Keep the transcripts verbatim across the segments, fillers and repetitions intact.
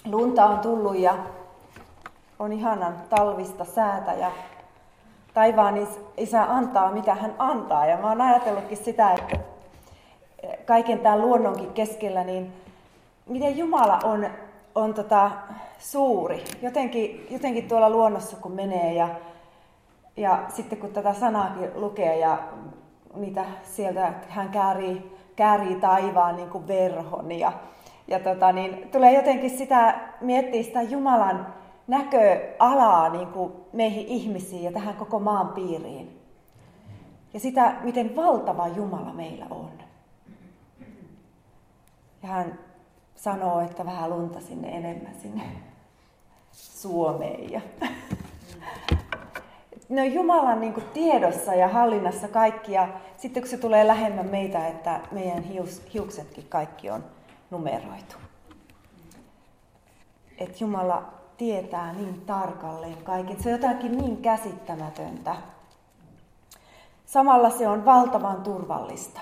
lunta on tullut ja on ihanan talvista säätä ja taivaan isä antaa, mitä hän antaa. Ja mä oon ajatellutkin sitä, että kaiken tämän luonnonkin keskellä, niin miten Jumala on, on tota suuri. Jotenkin, jotenkin tuolla luonnossa kun menee ja, ja sitten kun tätä sanaakin lukee ja niitä sieltä, että hän käärii, käärii taivaan niin kuin verhon ja, ja tota, niin tulee jotenkin sitä, miettiä sitä Jumalan näköalaa niin kuin meihin ihmisiin ja tähän koko maan piiriin. Ja sitä, miten valtava Jumala meillä on. Ja hän sanoo, että vähän lunta sinne enemmän sinne Suomeen. Ja ne on Jumalan niin kuin tiedossa ja hallinnassa kaikki. Ja sitten kun se tulee lähemmän meitä, että meidän hius, hiuksetkin kaikki on numeroitu. Että Jumala tietää niin tarkalleen kaiken. Se on jotakin niin käsittämätöntä. Samalla se on valtavan turvallista.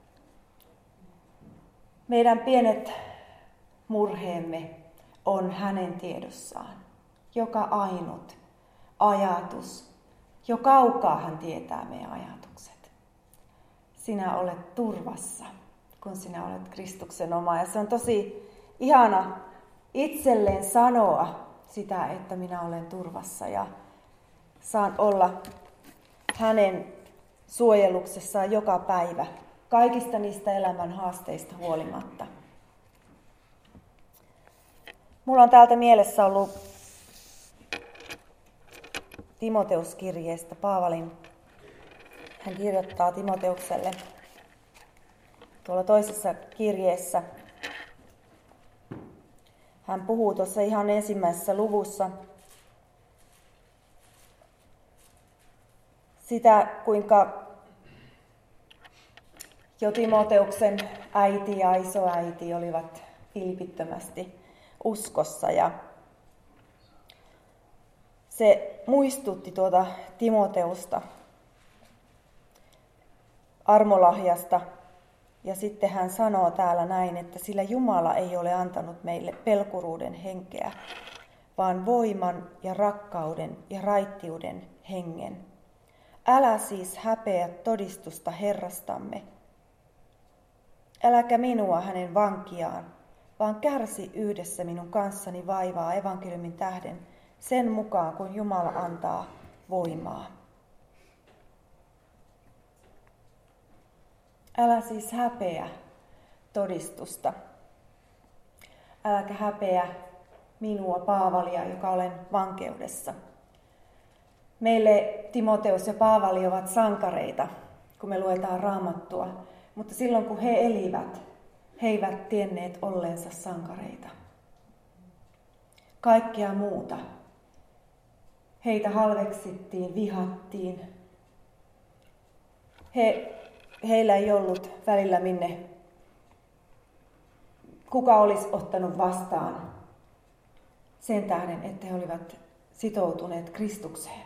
Meidän pienet murheemme on hänen tiedossaan. Joka ainut ajatus. Jo kaukaa hän tietää meidän ajatukset. Sinä olet turvassa, kun sinä olet Kristuksen oma. Ja se on tosi ihana itselleen sanoa sitä, että minä olen turvassa ja saan olla hänen suojeluksessaan joka päivä, kaikista niistä elämän haasteista huolimatta. Mulla on täältä mielessä ollut Timoteuskirjeestä Paavalin. Hän kirjoittaa Timoteukselle tuolla toisessa kirjeessä. Hän puhuu tuossa ihan ensimmäisessä luvussa sitä, kuinka jo Timoteuksen äiti ja isoäiti olivat vilpittömästi uskossa. Ja se muistutti tuota Timoteusta armolahjasta. Ja sitten hän sanoo täällä näin, että sillä Jumala ei ole antanut meille pelkuruuden henkeä, vaan voiman ja rakkauden ja raittiuden hengen. Älä siis häpeä todistusta Herrastamme. Äläkä minua hänen vankiaan, vaan kärsi yhdessä minun kanssani vaivaa evankeliumin tähden sen mukaan, kun Jumala antaa voimaa. Älä siis häpeä todistusta. Äläkä häpeä minua, Paavalia, joka olen vankeudessa. Meille Timoteus ja Paavali ovat sankareita, kun me luetaan Raamattua. Mutta silloin kun he elivät, he eivät tienneet olleensa sankareita. Kaikkea muuta. Heitä halveksittiin, vihattiin. He, heillä ei ollut välillä minne, kuka olisi ottanut vastaan sen tähden, että he olivat sitoutuneet Kristukseen.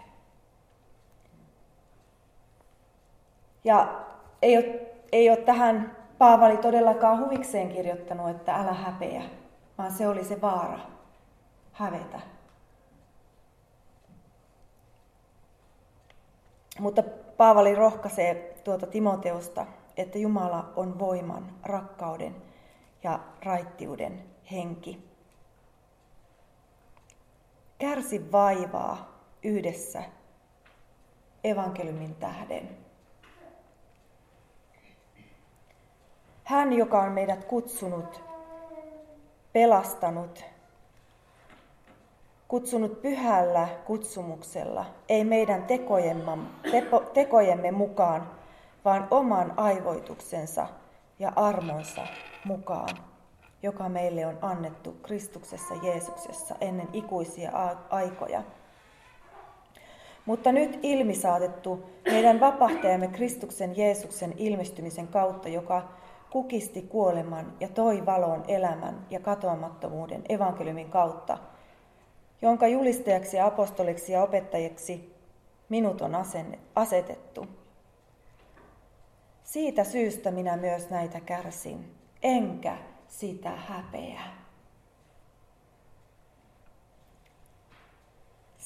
Ja ei ole, ei ole tähän Paavali todellakaan huvikseen kirjoittanut, että älä häpeä, vaan se oli se vaara hävetä. Mutta Paavali rohkaisee tuota Timoteusta, että Jumala on voiman, rakkauden ja raittiuden henki. Kärsi vaivaa yhdessä evankeliumin tähden. Hän, joka on meidät kutsunut, pelastanut, kutsunut pyhällä kutsumuksella, ei meidän tekojemme, tepo, tekojemme mukaan, vaan oman aivoituksensa ja armonsa mukaan, joka meille on annettu Kristuksessa Jeesuksessa ennen ikuisia aikoja. Mutta nyt ilmisaatettu meidän vapahtajamme Kristuksen Jeesuksen ilmestymisen kautta, joka kukisti kuoleman ja toi valoon elämän ja katoamattomuuden evankeliumin kautta, jonka julistajaksi ja apostoliksi ja opettajiksi minut on asetettu. Siitä syystä minä myös näitä kärsin, enkä sitä häpeä.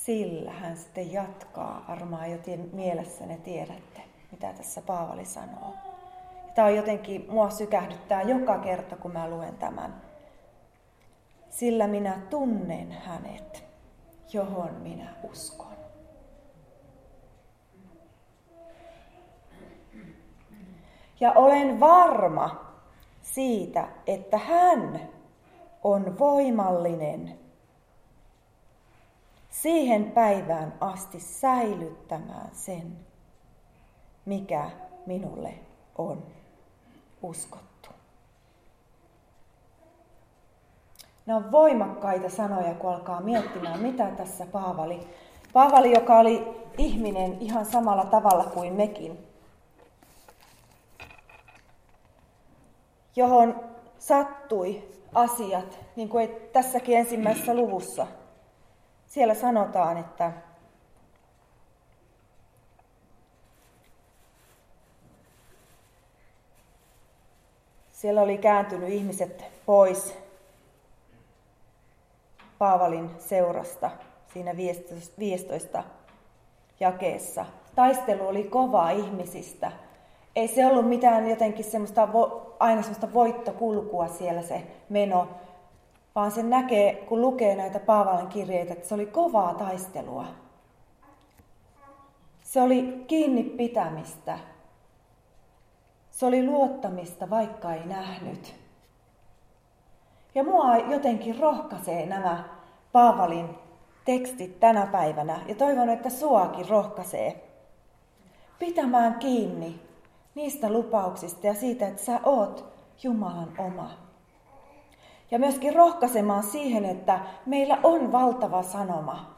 sillä hän sitten jatkaa. Varmaan jo mielessä ne tiedätte, mitä tässä Paavali sanoo. Tämä on jotenkin, mua sykähdyttää joka kerta, kun mä luen tämän. Sillä minä tunnen hänet, johon minä uskon. Ja olen varma siitä, että hän on voimallinen siihen päivään asti säilyttämään sen, mikä minulle on uskottu. Nämä on voimakkaita sanoja, kun alkaa miettimään, mitä tässä Paavali. Paavali, joka oli ihminen ihan samalla tavalla kuin mekin, johon sattui asiat, niin kuin tässäkin ensimmäisessä luvussa. Siellä sanotaan, että siellä oli kääntynyt ihmiset pois Paavalin seurasta siinä viidestoista jakeessa. Taistelu oli kova ihmisistä. Ei se ollut mitään jotenkin semmoista, aina semmoista voittokulkua siellä se meno, vaan sen näkee, kun lukee näitä Paavalin kirjeitä, että se oli kovaa taistelua. Se oli kiinni pitämistä. Se oli luottamista, vaikka ei nähnyt. Ja mua jotenkin rohkaisee nämä Paavalin tekstit tänä päivänä, ja toivon, että suakin rohkaisee pitämään kiinni niistä lupauksista ja siitä, että sä oot Jumalan oma. Ja myöskin rohkaisemaan siihen, että meillä on valtava sanoma.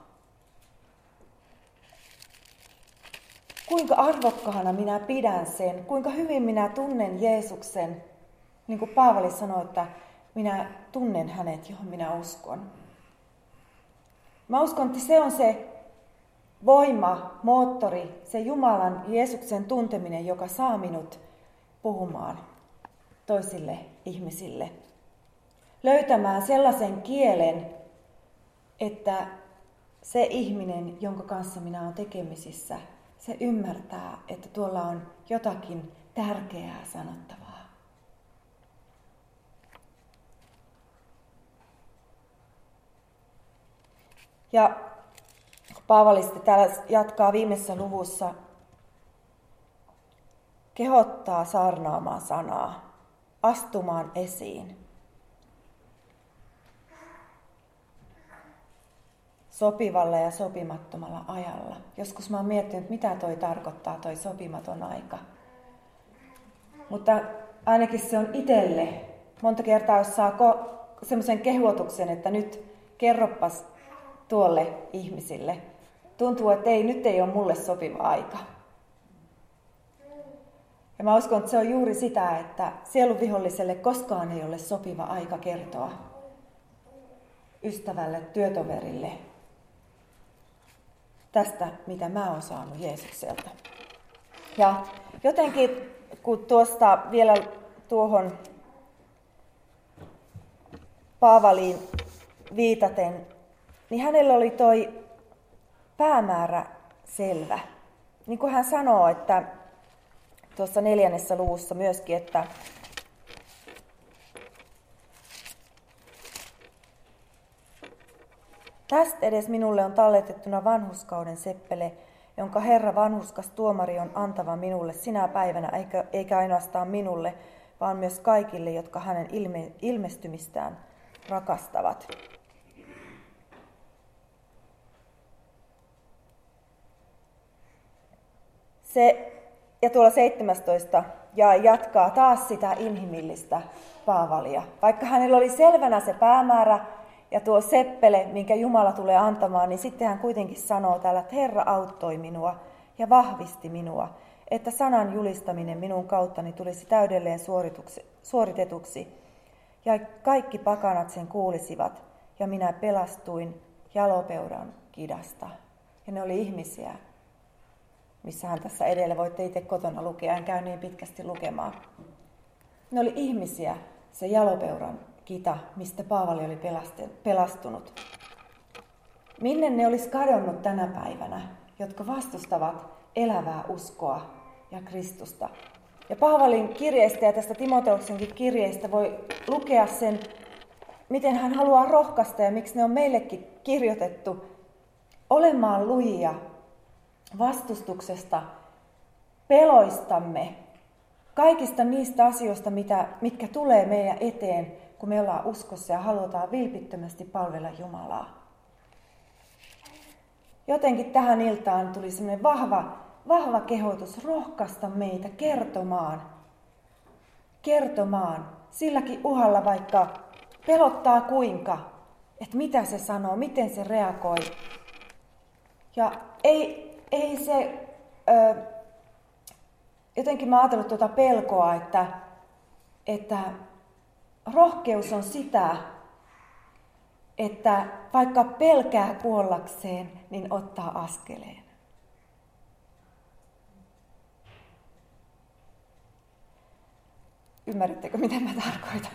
Kuinka arvokkaana minä pidän sen, kuinka hyvin minä tunnen Jeesuksen. Niin kuin Paavali sanoi, että minä tunnen hänet, johon minä uskon. Mä uskon, että se on se voima, moottori, se Jumalan Jeesuksen tunteminen, joka saa minut puhumaan toisille ihmisille. Löytämään sellaisen kielen, että se ihminen, jonka kanssa minä olen tekemisissä, se ymmärtää, että tuolla on jotakin tärkeää sanottavaa. Ja Paavali sitten täällä jatkaa viimeisessä luvussa, kehottaa saarnaamaan sanaa, astumaan esiin. Sopivalla ja sopimattomalla ajalla. Joskus mä oon miettinyt, mitä toi tarkoittaa, toi sopimaton aika. Mutta ainakin se on itselle. Monta kertaa, jos saa ko- semmoisen kehotuksen, että nyt kerroppas tuolle ihmisille. Tuntuu, että ei, nyt ei ole mulle sopiva aika. Ja mä uskon, että se on juuri sitä, että sieluviholliselle koskaan ei ole sopiva aika kertoa ystävälle, työtoverille tästä, mitä mä oon saanut Jeesukselta. Ja jotenkin, kun tuosta vielä tuohon Paavaliin viitaten, niin hänellä oli toi päämäärä selvä. Niin kuin hän sanoo, että tuossa neljännessä luvussa myöskin, että tästä edes minulle on talletettuna vanhurskauden seppele, jonka Herra vanhurskas tuomari on antava minulle sinä päivänä, eikä, eikä ainoastaan minulle, vaan myös kaikille, jotka hänen ilme, ilmestymistään rakastavat. Se, ja tuolla seitsemästoista ja jatkaa taas sitä inhimillistä Paavalia. Vaikka hänellä oli selvänä se päämäärä ja tuo seppele, minkä Jumala tulee antamaan, niin sitten hän kuitenkin sanoo täällä, että Herra auttoi minua ja vahvisti minua, että sanan julistaminen minun kauttani tulisi täydelleen suoritetuksi. Ja kaikki pakanat sen kuulisivat, ja minä pelastuin jalopeuran kidasta. Ja ne oli ihmisiä, missä hän tässä edellä, voitte itse kotona lukea, en käy niin pitkästi lukemaan. Ne oli ihmisiä, se jalopeuran kita, mistä Paavali oli pelastunut. Minne ne olisi kadonnut tänä päivänä, jotka vastustavat elävää uskoa ja Kristusta? Ja Paavalin kirjeistä ja tästä Timoteuksenkin kirjeistä voi lukea sen, miten hän haluaa rohkaista ja miksi ne on meillekin kirjoitettu olemaan lujia vastustuksesta, peloistamme, kaikista niistä asioista, mitä, mitkä tulee meidän eteen, kun me ollaan uskossa ja halutaan vilpittömästi palvella Jumalaa. Jotenkin tähän iltaan tuli semmoinen vahva, vahva kehotus rohkaista meitä kertomaan, kertomaan silläkin uhalla, vaikka pelottaa kuinka, että mitä se sanoo, miten se reagoi. Ja ei, ei se, ö, jotenkin mä oon ajatellut tuota pelkoa, että, että rohkeus on sitä, että vaikka pelkää kuollakseen, niin ottaa askeleen. Ymmärrättekö, mitä mä tarkoitan?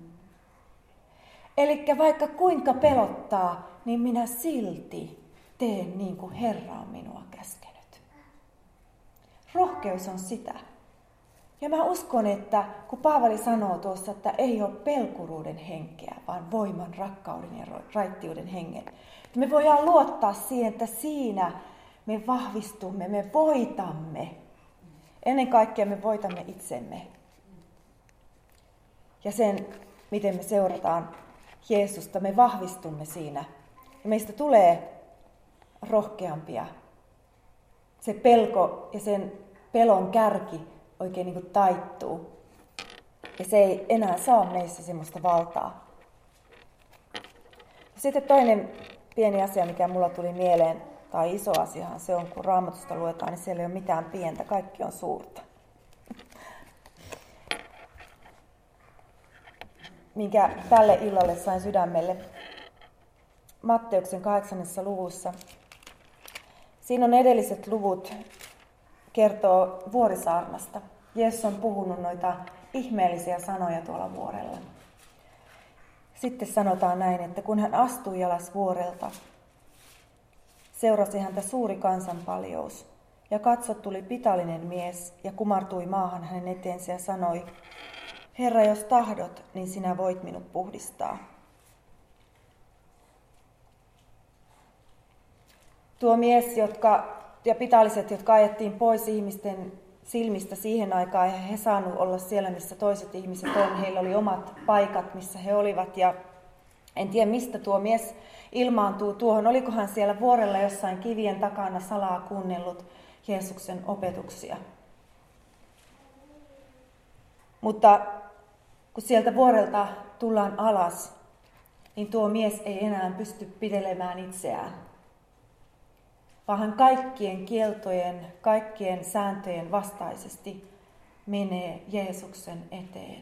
Elikkä vaikka kuinka pelottaa, niin minä silti teen niin kuin Herra on minua käskenyt. Rohkeus on sitä. Ja mä uskon, että kun Paavali sanoo tuossa, että ei ole pelkuruuden henkeä, vaan voiman, rakkauden ja raittiuden hengen. Että me voidaan luottaa siihen, että siinä me vahvistumme, me voitamme. Ennen kaikkea me voitamme itsemme. Ja sen, miten me seurataan Jeesusta, me vahvistumme siinä. Ja meistä tulee rohkeampia. Se pelko ja sen pelon kärki oikein niin kuin taittuu. Ja se ei enää saa meissä semmoista valtaa. Sitten toinen pieni asia, mikä mulla tuli mieleen, tai iso asiahan se on, kun Raamatusta luetaan, niin siellä ei ole mitään pientä, kaikki on suurta. Minkä tälle illalle sain sydämelle Matteuksen kahdeksannessa luvussa. Siinä on edelliset luvut, kertoo Vuorisaarnasta. Jeesus on puhunut noita ihmeellisiä sanoja tuolla vuorella. Sitten sanotaan näin, että kun hän astui alas vuorelta, seurasi häntä suuri kansanpaljous. Ja katso, tuli pitalinen mies ja kumartui maahan hänen eteensä ja sanoi, Herra, jos tahdot, niin sinä voit minut puhdistaa. Tuo mies jotka, ja pitaliset, jotka ajettiin pois ihmisten silmistä siihen aikaan, ja he saanut olla siellä, missä toiset ihmiset on. Heillä oli omat paikat, missä he olivat, ja en tiedä, mistä tuo mies ilmaantuu tuohon. Olikohan siellä vuorella jossain kivien takana salaa kuunnellut Jeesuksen opetuksia. Mutta kun sieltä vuorelta tullaan alas, niin tuo mies ei enää pysty pitelemään itseään. Vaan hän kaikkien kieltojen, kaikkien sääntöjen vastaisesti menee Jeesuksen eteen.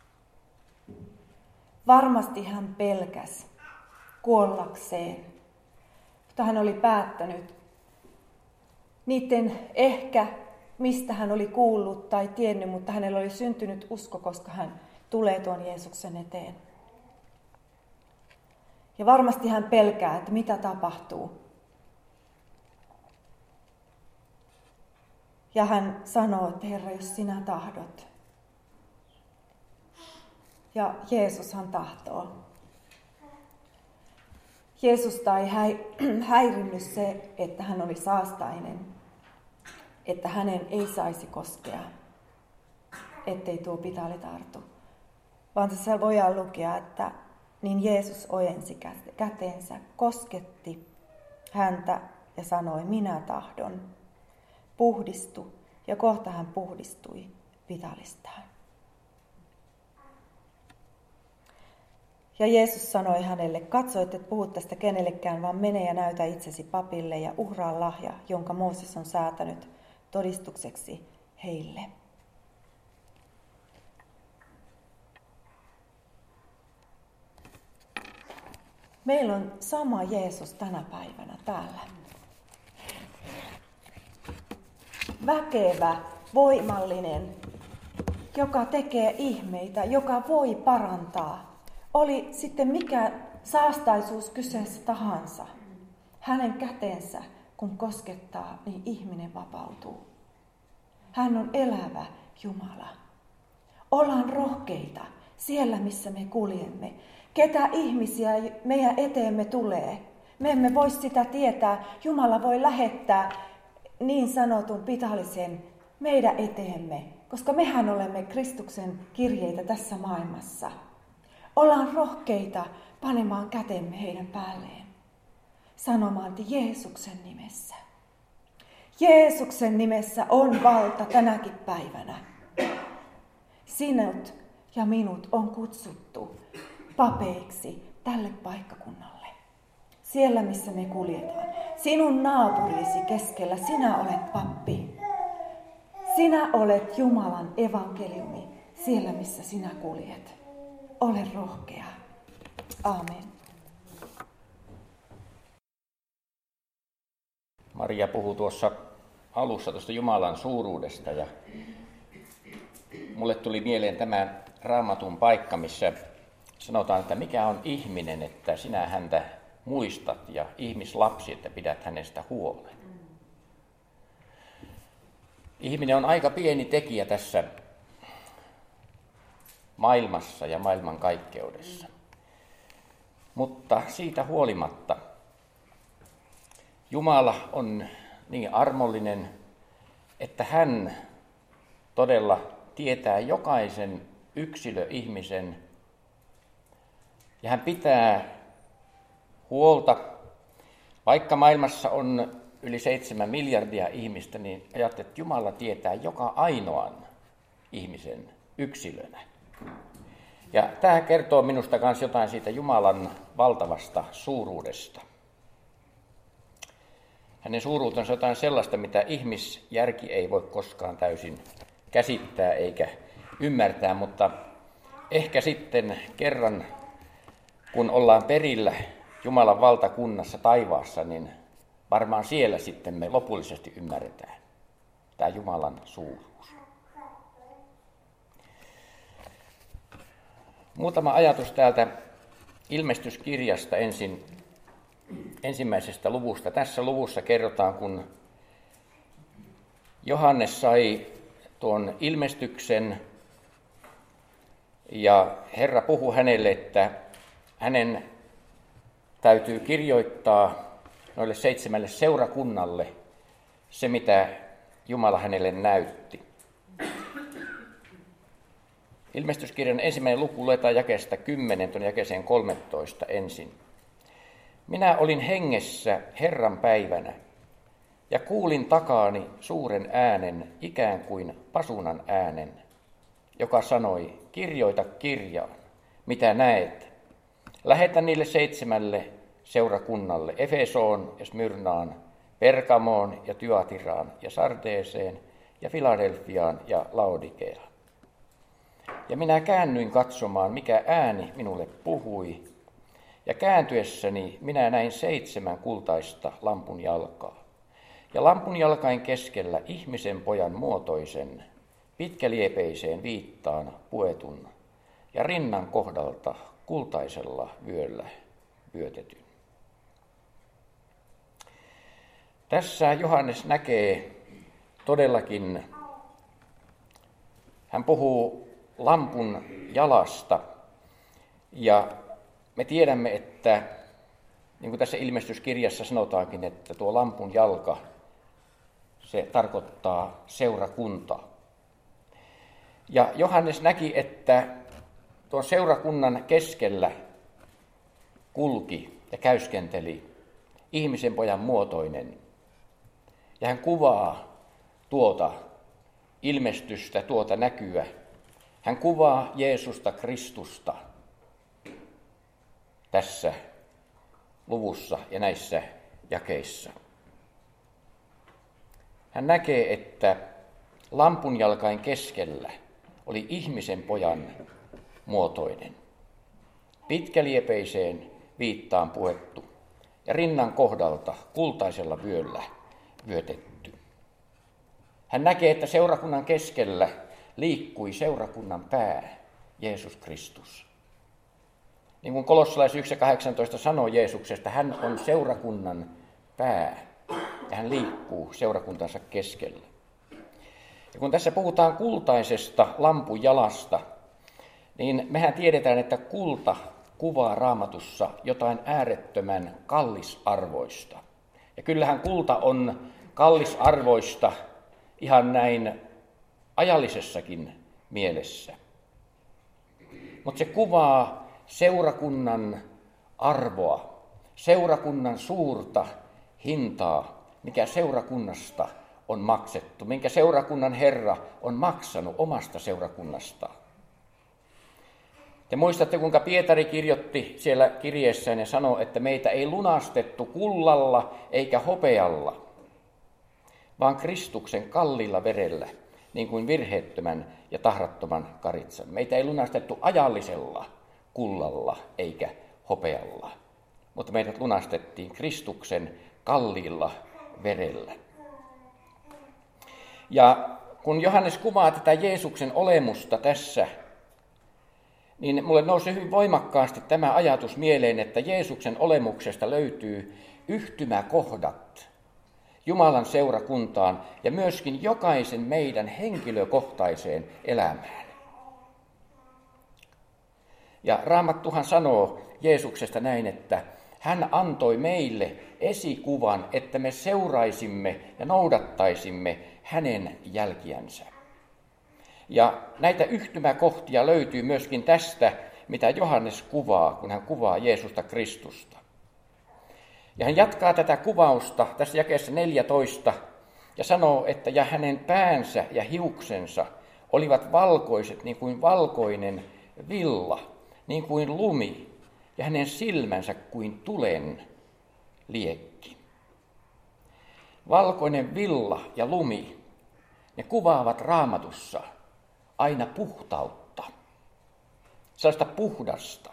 Varmasti hän pelkäsi kuollakseen, mutta hän oli päättänyt niiden ehkä, mistä hän oli kuullut tai tiennyt, mutta hänellä oli syntynyt usko, koska hän tulee tuon Jeesuksen eteen. Ja varmasti hän pelkää, että mitä tapahtuu. Ja hän sanoo, että Herra, jos sinä tahdot. Ja Jeesushan tahtoo. Jeesusta ei häirinnyt se, että hän oli saastainen, että hänen ei saisi koskea, ettei tuo pitali tartu. Vaan tässä voidaan lukea, että niin Jeesus ojensi käteensä, kosketti häntä ja sanoi, minä tahdon. Puhdistu, ja kohta hän puhdistui pitalistaan. Ja Jeesus sanoi hänelle, katso, et et puhu tästä kenellekään, vaan mene ja näytä itsesi papille ja uhraa lahja, jonka Mooses on säätänyt todistukseksi heille. Meillä on sama Jeesus tänä päivänä täällä. Väkevä, voimallinen, joka tekee ihmeitä, joka voi parantaa. Oli sitten mikä saastaisuus kyseessä tahansa. Hänen kätensä, kun koskettaa, niin ihminen vapautuu. Hän on elävä Jumala. Ollaan rohkeita siellä, missä me kuljemme. Ketä ihmisiä meidän eteemme tulee. Me emme voi sitä tietää. Jumala voi lähettää niin sanotun pitallisen meidän eteemme, koska mehän olemme Kristuksen kirjeitä tässä maailmassa. Ollaan rohkeita panemaan kätemme heidän päälleen. Sanomaan, että Jeesuksen nimessä. Jeesuksen nimessä on valta tänäkin päivänä. Sinut ja minut on kutsuttu papeiksi tälle paikkakunnalle. Siellä, missä me kuljetaan. Sinun naapurisi keskellä sinä olet pappi. Sinä olet Jumalan evankeliumi siellä, missä sinä kuljet. Ole rohkea. Aamen. Maria puhui tuossa alussa tuosta Jumalan suuruudesta ja mulle tuli mieleen tämä Raamatun paikka, missä sanotaan, että mikä on ihminen, että sinä häntä muistat ja ihmislapsi, että pidät hänestä huolen. Ihminen on aika pieni tekijä tässä maailmassa ja maailman kaikkeudessa. Mutta siitä huolimatta Jumala on niin armollinen, että hän todella tietää jokaisen yksilöihmisen ja hän pitää huolta. Vaikka maailmassa on yli seitsemän miljardia ihmistä, niin ajattelet, että Jumala tietää joka ainoan ihmisen yksilönä. Ja tämä kertoo minusta myös jotain siitä Jumalan valtavasta suuruudesta. Hänen suuruutensa on jotain sellaista, mitä ihmisjärki ei voi koskaan täysin käsittää eikä ymmärtää, mutta ehkä sitten kerran, kun ollaan perillä Jumalan valtakunnassa taivaassa, niin varmaan siellä sitten me lopullisesti ymmärretään tämä Jumalan suuruus. Muutama ajatus täältä ilmestyskirjasta ensin, ensimmäisestä luvusta. Tässä luvussa kerrotaan, kun Johannes sai tuon ilmestyksen ja Herra puhui hänelle, että hänen täytyy kirjoittaa noille seitsemälle seurakunnalle se, mitä Jumala hänelle näytti. Ilmestyskirjan ensimmäinen luku luetaan jakeesta kymmenen tuonne jakeeseen kolmetoista ensin. Minä olin hengessä Herran päivänä ja kuulin takaani suuren äänen, ikään kuin pasunan äänen, joka sanoi, kirjoita kirjaan, mitä näet. Lähetä niille seitsemälle seurakunnalle, Efesoon ja Smyrnaan, Pergamoon ja Thyatiraan ja Sardeeseen ja Filadelfiaan ja Laodikeaan. Ja minä käännyin katsomaan, mikä ääni minulle puhui, ja kääntyessäni minä näin seitsemän kultaista lampun jalkaa. Ja lampun jalkain keskellä ihmisen pojan muotoisen, pitkäliepeiseen viittaan puetun, ja rinnan kohdalta kultaisella vyöllä vyötetyn. Tässä Johannes näkee todellakin, hän puhuu lampun jalasta, ja me tiedämme, että niin kuin tässä ilmestyskirjassa sanotaankin, että tuo lampun jalka, se tarkoittaa seurakuntaa. Ja Johannes näki, että tuon seurakunnan keskellä kulki ja käyskenteli ihmisen pojan muotoinen. Ja hän kuvaa tuota ilmestystä, tuota näkyä. Hän kuvaa Jeesusta Kristusta tässä luvussa ja näissä jakeissa. Hän näkee, että lampunjalkain keskellä oli ihmisen pojan muotoinen, pitkäliepeiseen viittaan puettu ja rinnan kohdalta kultaisella vyöllä vyötetty. Hän näkee, että seurakunnan keskellä liikkui seurakunnan pää, Jeesus Kristus. Niin kuin kolossalais yksi kahdeksantoista sanoo Jeesuksesta, hän on seurakunnan pää ja hän liikkuu seurakuntansa keskellä. Ja kun tässä puhutaan kultaisesta lampujalasta, niin mehän tiedetään, että kulta kuvaa Raamatussa jotain äärettömän kallisarvoista. Ja kyllähän kulta on kallisarvoista ihan näin ajallisessakin mielessä. Mutta se kuvaa seurakunnan arvoa, seurakunnan suurta hintaa, mikä seurakunnasta on maksettu, minkä seurakunnan Herra on maksanut omasta seurakunnastaan. Te muistatte, kuinka Pietari kirjoitti siellä kirjeessään ja sanoi, että meitä ei lunastettu kullalla eikä hopealla, vaan Kristuksen kalliilla verellä, niin kuin virheettömän ja tahrattoman karitsan. Meitä ei lunastettu ajallisella kullalla eikä hopealla, mutta meidät lunastettiin Kristuksen kalliilla verellä. Ja kun Johannes kuvaa tätä Jeesuksen olemusta tässä, niin mulle nousi hyvin voimakkaasti tämä ajatus mieleen, että Jeesuksen olemuksesta löytyy yhtymäkohdat Jumalan seurakuntaan ja myöskin jokaisen meidän henkilökohtaiseen elämään. Ja Raamattuhan sanoo Jeesuksesta näin, että hän antoi meille esikuvan, että me seuraisimme ja noudattaisimme hänen jälkiänsä. Ja näitä yhtymäkohtia löytyy myöskin tästä, mitä Johannes kuvaa, kun hän kuvaa Jeesusta Kristusta. Ja hän jatkaa tätä kuvausta tässä jakeessa neljätoista ja sanoo, että ja hänen päänsä ja hiuksensa olivat valkoiset niin kuin valkoinen villa, niin kuin lumi, ja hänen silmänsä kuin tulen liekki. Valkoinen villa ja lumi, ne kuvaavat Raamatussa aina puhtautta, sellaista puhdasta.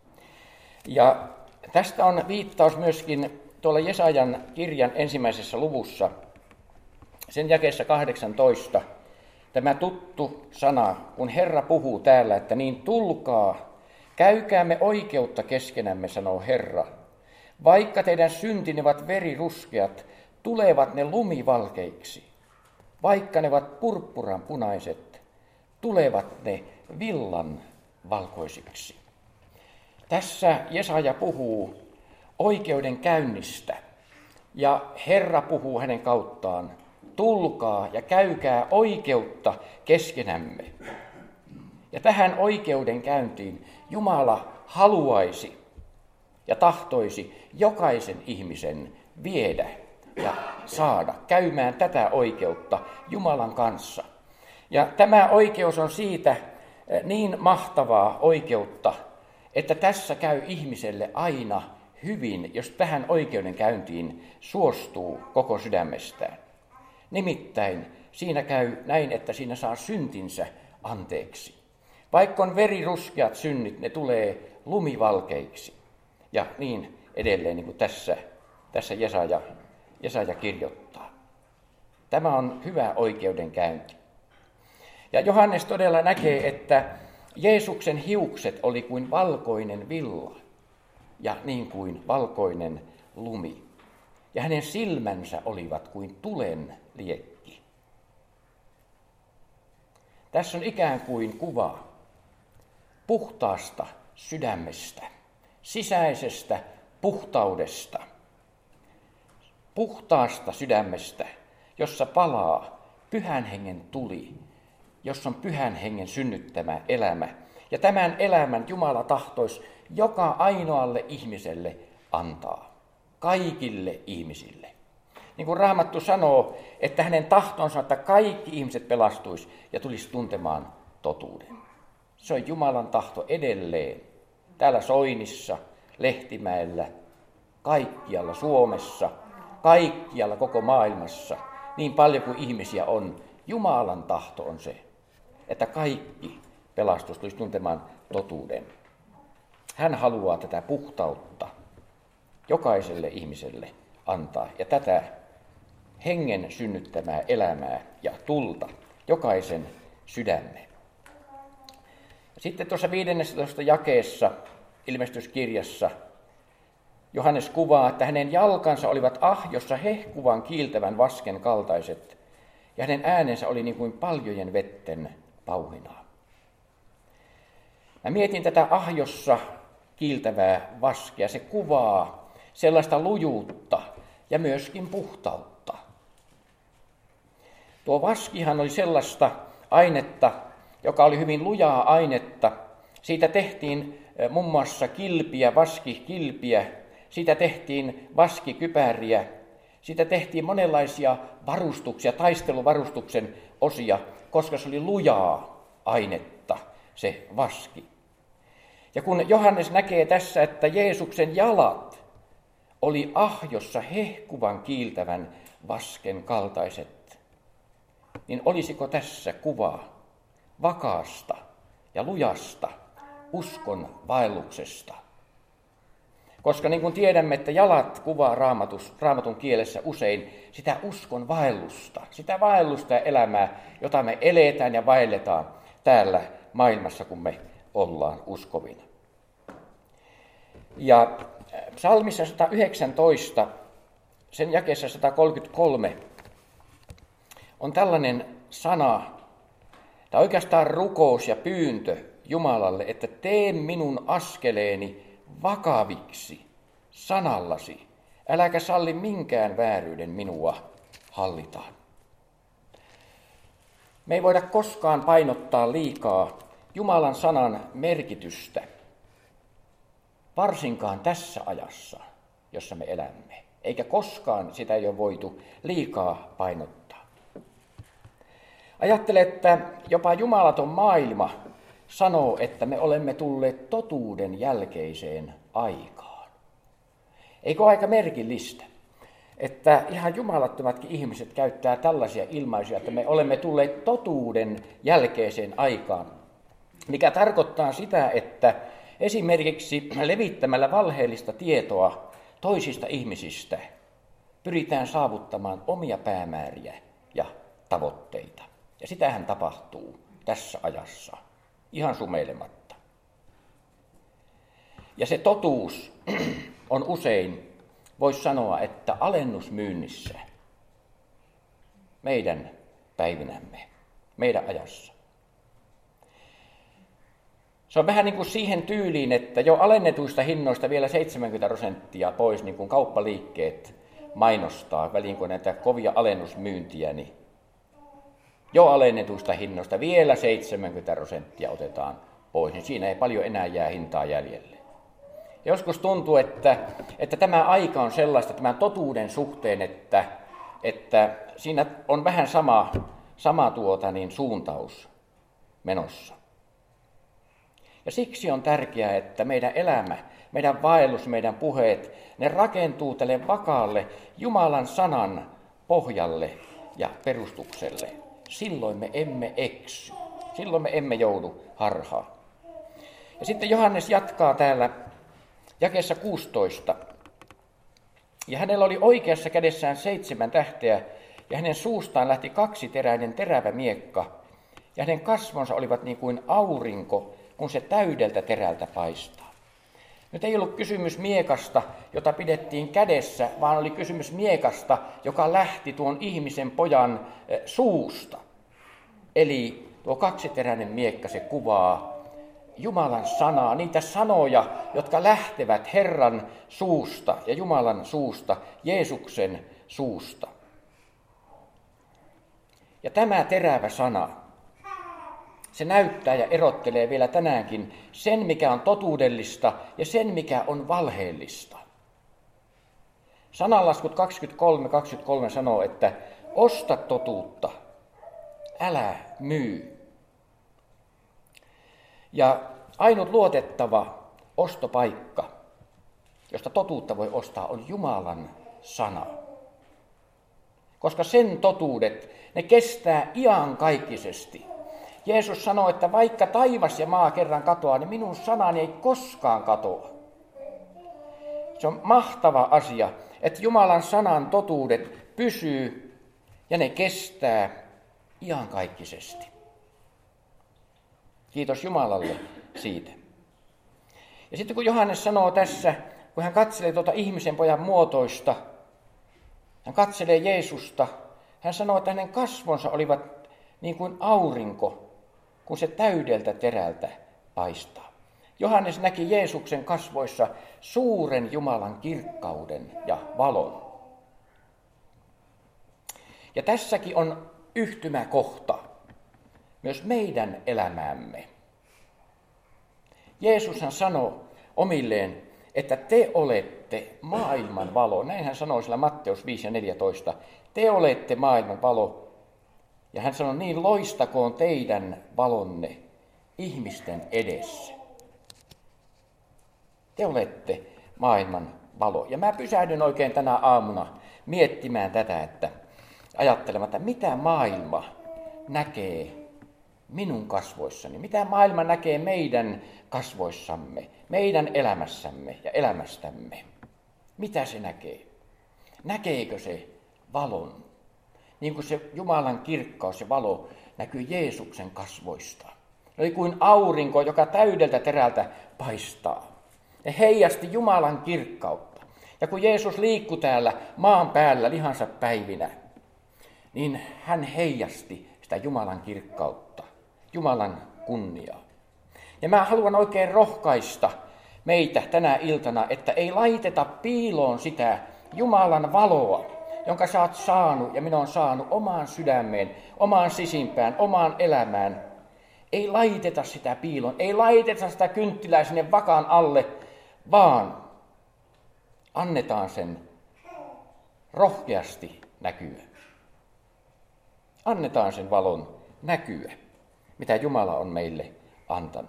Ja tästä on viittaus myöskin tuolla Jesajan kirjan ensimmäisessä luvussa, sen jakeessa kahdeksantoista, tämä tuttu sana, kun Herra puhuu täällä, että niin tulkaa, käykäämme oikeutta keskenämme, sanoo Herra. Vaikka teidän syntinne ovat veriruskeat, tulevat ne lumivalkeiksi. Vaikka ne ovat purppuran punaiset, tulevat ne villan valkoisiksi. Tässä Jesaja puhuu oikeudenkäynnistä ja Herra puhuu hänen kauttaan. Tulkaa ja käykää oikeutta keskenämme. Ja tähän oikeudenkäyntiin Jumala haluaisi ja tahtoisi jokaisen ihmisen viedä ja saada käymään tätä oikeutta Jumalan kanssa. Ja tämä oikeus on siitä niin mahtavaa oikeutta, että tässä käy ihmiselle aina hyvin, jos tähän oikeudenkäyntiin suostuu koko sydämestään. Nimittäin siinä käy näin, että siinä saa syntinsä anteeksi. Vaikka on veriruskeat synnit, ne tulee lumivalkeiksi. Ja niin edelleen, niin kuin tässä, tässä Jesaja, Jesaja kirjoittaa. Tämä on hyvä oikeudenkäynti. Ja Johannes todella näkee, että Jeesuksen hiukset oli kuin valkoinen villa ja niin kuin valkoinen lumi. Ja hänen silmänsä olivat kuin tulen liekki. Tässä on ikään kuin kuva puhtaasta sydämestä, sisäisestä puhtaudesta, puhtaasta sydämestä, jossa palaa pyhän hengen tuli, jossa on pyhän hengen synnyttämä elämä. Ja tämän elämän Jumala tahtoisi joka ainoalle ihmiselle antaa, kaikille ihmisille. Niin kuin Raamattu sanoo, että hänen tahtonsa, että kaikki ihmiset pelastuisi ja tulisi tuntemaan totuuden. Se on Jumalan tahto edelleen, täällä Soinissa, Lehtimäellä, kaikkialla Suomessa, kaikkialla koko maailmassa, niin paljon kuin ihmisiä on. Jumalan tahto on se, että kaikki pelastus tulisi tuntemaan totuuden. Hän haluaa tätä puhtautta jokaiselle ihmiselle antaa ja tätä hengen synnyttämää elämää ja tulta jokaisen sydämeen. Sitten tuossa viidennessä jakeessa ilmestyskirjassa Johannes kuvaa, että hänen jalkansa olivat ahjossa hehkuvan kiiltävän vasken kaltaiset, ja hänen äänensä oli niin kuin paljojen vetten pauhinaa. Mä mietin tätä ahjossa kiiltävää vaskea. Se kuvaa sellaista lujuutta ja myöskin puhtautta. Tuo vaskihan oli sellaista ainetta, joka oli hyvin lujaa ainetta. Siitä tehtiin muun muassa kilpiä, vaskikilpiä. Siitä tehtiin vaskikypäriä. Siitä tehtiin monenlaisia varustuksia, taisteluvarustuksen osia, koska se oli lujaa ainetta, se vaski. Ja kun Johannes näkee tässä, että Jeesuksen jalat oli ahjossa hehkuvan kiiltävän vasken kaltaiset, niin olisiko tässä kuva vakaasta ja lujasta uskon vaelluksesta? Koska niin kuin tiedämme, että jalat kuvaa raamatus, raamatun kielessä usein sitä uskon vaellusta, sitä vaellusta ja elämää, jota me eletään ja vaelletaan täällä maailmassa, kun me ollaan uskovina. Ja psalmissa sata yhdeksäntoista, sen jakeessa sata kolmekymmentäkolme, on tällainen sana, tai oikeastaan rukous ja pyyntö Jumalalle, että tee minun askeleeni vakaviksi sanallasi, äläkä salli minkään vääryyden minua hallitaan. Me ei voida koskaan painottaa liikaa Jumalan sanan merkitystä, varsinkaan tässä ajassa, jossa me elämme, eikä koskaan sitä ei ole voitu liikaa painottaa. Ajattele, että jopa jumalaton maailma sanoo, että me olemme tulleet totuuden jälkeiseen aikaan. Eikö ole aika merkillistä, että ihan jumalattomatkin ihmiset käyttää tällaisia ilmaisuja, että me olemme tulleet totuuden jälkeiseen aikaan, mikä tarkoittaa sitä, että esimerkiksi levittämällä valheellista tietoa toisista ihmisistä pyritään saavuttamaan omia päämääriä ja tavoitteita. Ja sitähän tapahtuu tässä ajassa, ihan sumeilematta. Ja se totuus on usein, voisi sanoa, että alennusmyynnissä meidän päivinämme, meidän ajassa. Se on vähän niin kuin siihen tyyliin, että jo alennetuista hinnoista vielä seitsemänkymmentä prosenttia pois, niin kuin kauppaliikkeet mainostaa, väliin kun näitä kovia alennusmyyntiä, niin jo alennetuista hinnoista vielä seitsemänkymmentä prosenttia otetaan pois, niin siinä ei paljon enää jää hintaa jäljelle. Joskus tuntuu, että, että tämä aika on sellaista tämän totuuden suhteen, että, että siinä on vähän sama, sama tuota, niin suuntaus menossa. Ja siksi on tärkeää, että meidän elämä, meidän vaellus, meidän puheet, ne rakentuu tälle vakaalle Jumalan sanan pohjalle ja perustukselle. Silloin me emme eksy. Silloin me emme joudu harhaan. Ja sitten Johannes jatkaa täällä jakeessa kuusitoista. Ja hänellä oli oikeassa kädessään seitsemän tähteä, ja hänen suustaan lähti kaksiteräinen terävä miekka, ja hänen kasvonsa olivat niin kuin aurinko, kun se täydeltä terältä paistaa. Nyt ei ollut kysymys miekasta, jota pidettiin kädessä, vaan oli kysymys miekasta, joka lähti tuon ihmisen pojan suusta. Eli tuo kaksiteräinen miekka, se kuvaa Jumalan sanaa, niitä sanoja, jotka lähtevät Herran suusta ja Jumalan suusta, Jeesuksen suusta. Ja tämä terävä sana, se näyttää ja erottelee vielä tänäänkin sen, mikä on totuudellista ja sen, mikä on valheellista. Sananlaskut kaksikymmentäkolme kaksikymmentäkolme sanoo, että osta totuutta, älä myy. Ja ainut luotettava ostopaikka, josta totuutta voi ostaa, on Jumalan sana. Koska sen totuudet, ne kestää iankaikkisesti. Jeesus sanoi, että vaikka taivas ja maa kerran katoaa, niin minun sanani ei koskaan katoa. Se on mahtava asia, että Jumalan sanan totuudet pysyy ja ne kestää iankaikkisesti. Kiitos Jumalalle siitä. Ja sitten kun Johannes sanoo tässä kun hän katselee tuota ihmisen pojan muotoista, hän katselee Jeesusta, hän sanoo, että hänen kasvonsa olivat niin kuin aurinko, kun se täydeltä terältä paistaa. Johannes näki Jeesuksen kasvoissa suuren Jumalan kirkkauden ja valon. Ja tässäkin on yhtymäkohta myös meidän elämäämme. Jeesushan sanoi omilleen, että te olette maailman valo. Näin hän sanoi sillä Matteus viisi ja neljätoista. Te olette maailman valo. Ja hän sanoi, niin loistakoon teidän valonne ihmisten edessä. Te olette maailman valo. Ja mä pysähdyn oikein tänä aamuna miettimään tätä, että ajattelematta, mitä maailma näkee minun kasvoissani, mitä maailma näkee meidän kasvoissamme, meidän elämässämme ja elämästämme. Mitä se näkee? Näkeekö se valon? Niin kuin se Jumalan kirkkaus, se valo näkyy Jeesuksen kasvoista. Oli kuin aurinko, joka täydeltä terältä paistaa. Ja heijasti Jumalan kirkkautta. Ja kun Jeesus liikkui täällä maan päällä lihansa päivinä, niin hän heijasti sitä Jumalan kirkkautta, Jumalan kunniaa. Ja mä haluan oikein rohkaista meitä tänä iltana, että ei laiteta piiloon sitä Jumalan valoa, jonka sä oot saanut ja minä olen saanut omaan sydämeen, omaan sisimpään, omaan elämään. Ei laiteta sitä piiloon, ei laiteta sitä kynttilää sinne vakan alle, vaan annetaan sen rohkeasti näkyä. Annetaan sen valon näkyä, mitä Jumala on meille antanut.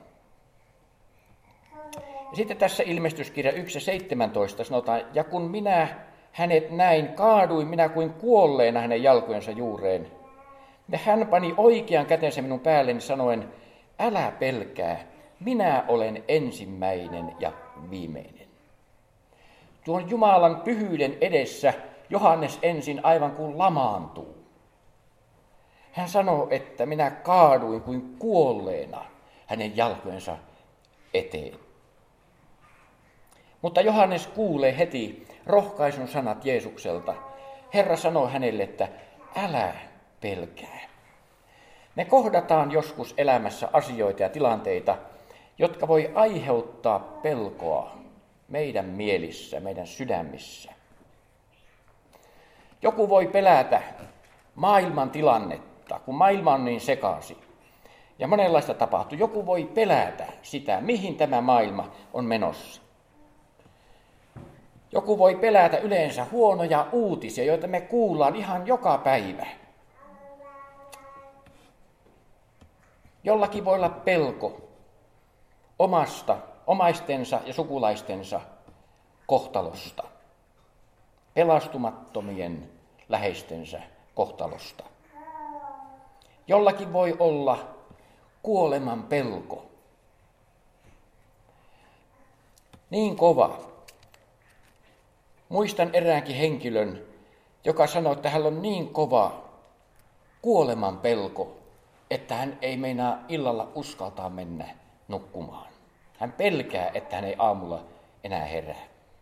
Ja sitten tässä ilmestyskirja yksi seitsemäntoista sanotaan, ja kun minä hänet näin, kaaduin minä kuin kuolleena hänen jalkojensa juureen. Ja hän pani oikean kätensä minun päälleni sanoen, älä pelkää, minä olen ensimmäinen ja viimeinen. Tuon Jumalan pyhyyden edessä Johannes ensin aivan kuin lamaantuu. Hän sanoo, että minä kaaduin kuin kuolleena hänen jalkojensa eteen. Mutta Johannes kuulee heti rohkaisun sanat Jeesukselta. Herra sanoo hänelle, että älä pelkää. Me kohdataan joskus elämässä asioita ja tilanteita, jotka voi aiheuttaa pelkoa meidän mielissä, meidän sydämissä. Joku voi pelätä maailman tilannetta, kun maailma on niin sekaisin. Ja monenlaista tapahtuu. Joku voi pelätä sitä, mihin tämä maailma on menossa. Joku voi pelätä yleensä huonoja uutisia, joita me kuullaan ihan joka päivä. Jollakin voi olla pelko omasta, omaistensa ja sukulaistensa kohtalosta, pelastumattomien läheistensä kohtalosta. Jollakin voi olla kuoleman pelko. Niin kova. Muistan eräänkin henkilön, joka sanoi, että hän on niin kova kuoleman pelko, että hän ei meinaa illalla uskaltaa mennä nukkumaan. Hän pelkää, että hän ei aamulla enää herää.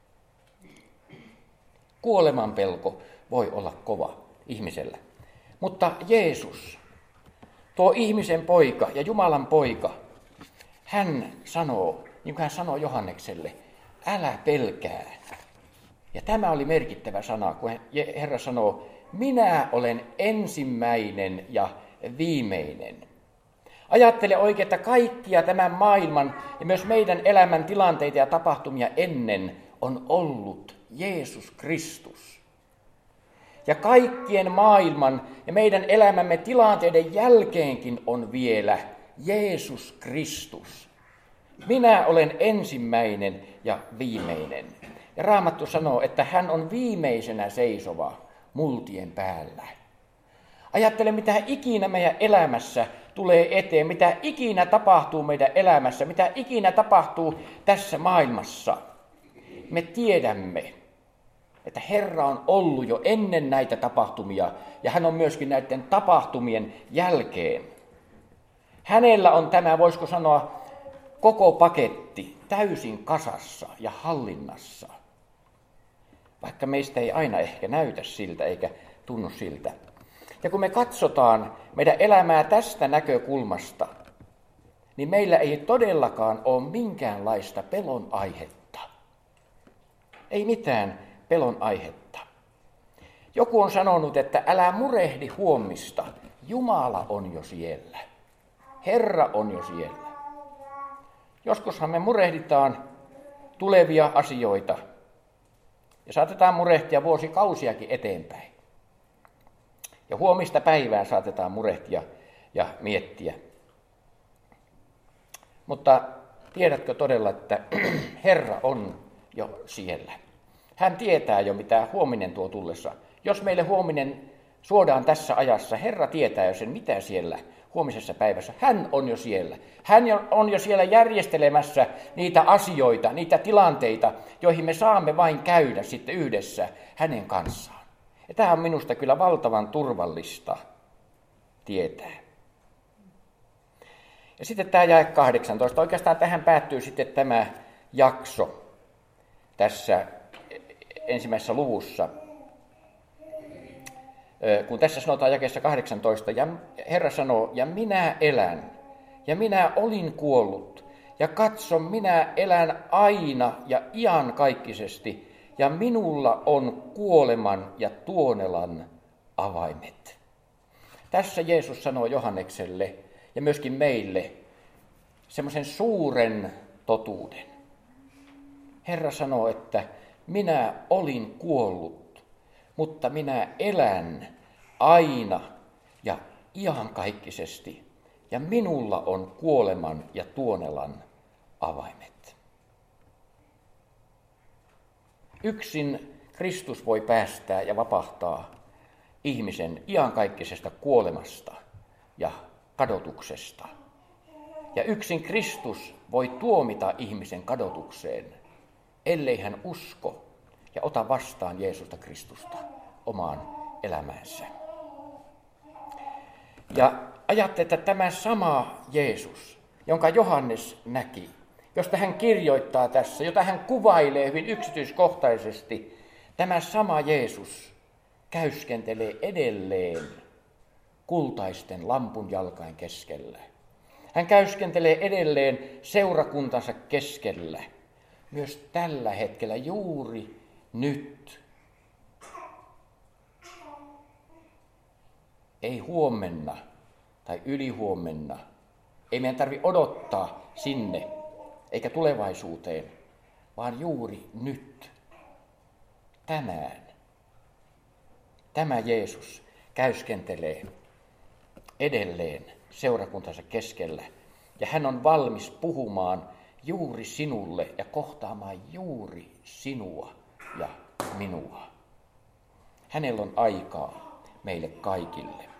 Kuoleman pelko voi olla kova ihmisellä. Mutta Jeesus, tuo ihmisen poika ja Jumalan poika, hän sanoo, niin kuin hän sanoo Johannekselle, älä pelkää. Ja tämä oli merkittävä sana, kun Herra sanoo, minä olen ensimmäinen ja viimeinen. Ajattele oikein, että kaikkia tämän maailman ja myös meidän elämän tilanteita ja tapahtumia ennen on ollut Jeesus Kristus. Ja kaikkien maailman ja meidän elämämme tilanteiden jälkeenkin on vielä Jeesus Kristus. Minä olen ensimmäinen ja viimeinen. Ja Raamattu sanoo, että hän on viimeisenä seisova multien päällä. Ajattele, mitä ikinä meidän elämässä tulee eteen, mitä ikinä tapahtuu meidän elämässä, mitä ikinä tapahtuu tässä maailmassa. Me tiedämme, että Herra on ollut jo ennen näitä tapahtumia ja hän on myöskin näiden tapahtumien jälkeen. Hänellä on tämä, voisiko sanoa, koko paketti täysin kasassa ja hallinnassa. vaikka meistä ei aina ehkä näytä siltä eikä tunnu siltä. Ja kun me katsotaan meidän elämää tästä näkökulmasta, niin meillä ei todellakaan ole minkäänlaista pelon aihetta. Ei mitään pelon aihetta. Joku on sanonut, että älä murehdi huomista, Jumala on jo siellä. Herra on jo siellä. Joskushan me murehditaan tulevia asioita ja saatetaan murehtia vuosikausiakin eteenpäin. Ja huomista päivää saatetaan murehtia ja miettiä. Mutta tiedätkö todella, että Herra on jo siellä. Hän tietää jo, mitä huominen tuo tullessa. Jos meille huominen suodaan tässä ajassa, Herra tietää jo sen, mitä siellä huomisessa päivässä. Hän on jo siellä. Hän on jo siellä järjestelemässä niitä asioita, niitä tilanteita, joihin me saamme vain käydä sitten yhdessä hänen kanssaan. Ja tämä on minusta kyllä valtavan turvallista tietää. Ja sitten tämä jae kahdeksantoista. Oikeastaan tähän päättyy sitten tämä jakso tässä ensimmäisessä luvussa. Kun tässä sanotaan jakeessa kahdeksantoista, ja Herra sanoo, ja minä elän, ja minä olin kuollut, ja katso, minä elän aina ja iankaikkisesti, ja minulla on kuoleman ja tuonelan avaimet. Tässä Jeesus sanoo Johannekselle ja myöskin meille semmoisen suuren totuuden. Herra sanoo, että minä olin kuollut, mutta minä elän aina ja iankaikkisesti, ja minulla on kuoleman ja tuonelan avaimet. Yksin Kristus voi päästää ja vapahtaa ihmisen iankaikkisesta kuolemasta ja kadotuksesta. Ja yksin Kristus voi tuomita ihmisen kadotukseen, ellei hän usko ja ota vastaan Jeesusta Kristusta omaan elämäänsä. Ja ajatte, että tämä sama Jeesus, jonka Johannes näki, josta hän kirjoittaa tässä, jota hän kuvailee hyvin yksityiskohtaisesti, tämä sama Jeesus käyskentelee edelleen kultaisten lampunjalkain keskellä. Hän käyskentelee edelleen seurakuntansa keskellä, myös tällä hetkellä, juuri nyt. Ei huomenna tai ylihuomenna. Ei meidän tarvitse odottaa sinne eikä tulevaisuuteen, vaan juuri nyt, tänään. Tämä Jeesus käyskentelee edelleen seurakuntansa keskellä, ja hän on valmis puhumaan juuri sinulle ja kohtaamaan juuri sinua ja minua. Hänellä on aikaa meille kaikille.